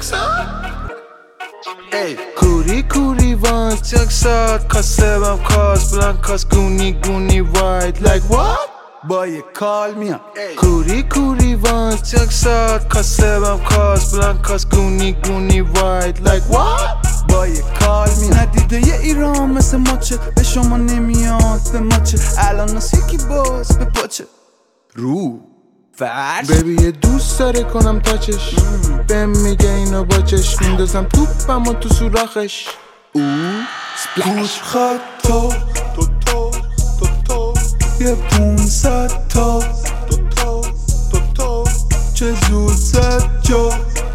Ey, Kuri wants Jackshot, Kasebam, Cos, Blancos, Goonie, White. Like what? Boy, call me up. Kuri wants Jackshot, Kasebam, Cos, Blancos, Goonie, White. Like what? Boy, call me up. ندیده یه ایران مثل ماچه، به شما نمیاد به ماچه، الان ناس یکی باز به پاچه رو فرش. بیبی یه دوست داره کنم تاچش، بهم میگه اینو با چشم میندازم توپم و تو سوراخش. سپلش خطا تو یه 500 تا چه زود زد جا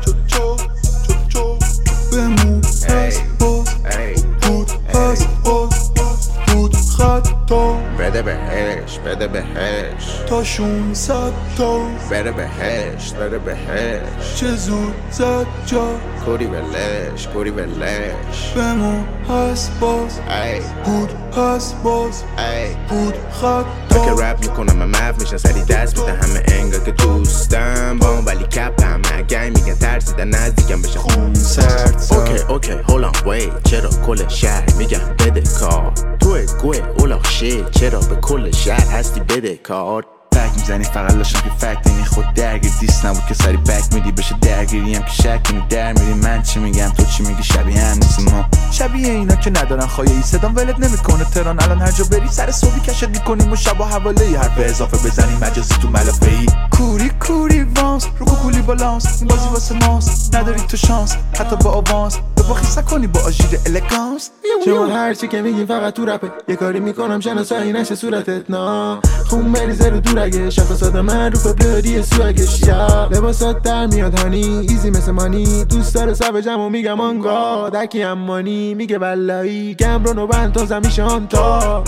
بمون هست باز بود هست باز بود خطا بده بهش تا 600 تا بده بهش چه زود زد جا کوری ولش بمون هست باز ای بود هست باز ای بود خطا. که رپ میکنم من مف میشن سری دست میده همه انگار که دوستم با ولی کپ همه گنگ میگن ترسیدن نزدیکم بشه خون سرد. اوکی هولان وی چرا کل شهر میگن بده کار توی گوه اولاق شید چرا به کل شهر هستی بده کار. فکر میزنی فقط لاشم که فکت اینی خود درگیر دیست نبود که سری بک میدی بشه درگیریم که شک کنی در میری من چی میگم تو چی میگی شبیه هم نیستیم ما شبیه اینا که ندارن خواهی ای صدام ولت نمیکنه تهران الان هر جا بری سر صبحی کشت میکنیم و شب و حواله ای حرف اضافه بزنیم مجازی تو ملافه ای کوری وانس رو کوکولی بالانس این بازی واسه ماست نداری تو شانس حتی با آوانس به با خیسه کنی با آژیر الگانس. شما هرچی که میگی فقط تو رپه یه کاری میکنم شناسایی نشه صورتت نا خون بریزه رو دورگه شخصات من رو فبراری سوگش یا لباسات در میاد هانی ایزی مثل مانی دوست داره سب جمع میگم آنگا دکی امانی میگه بلایی گمرون و بند تا زمیشان تا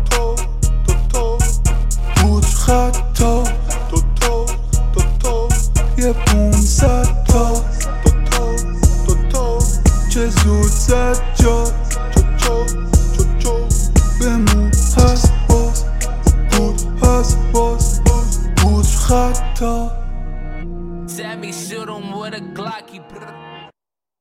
بود خطا یه 500 تا چه زود زد جا بمون هست باز بود هست باز بود خطا. Sammy shoot him with a Glocky.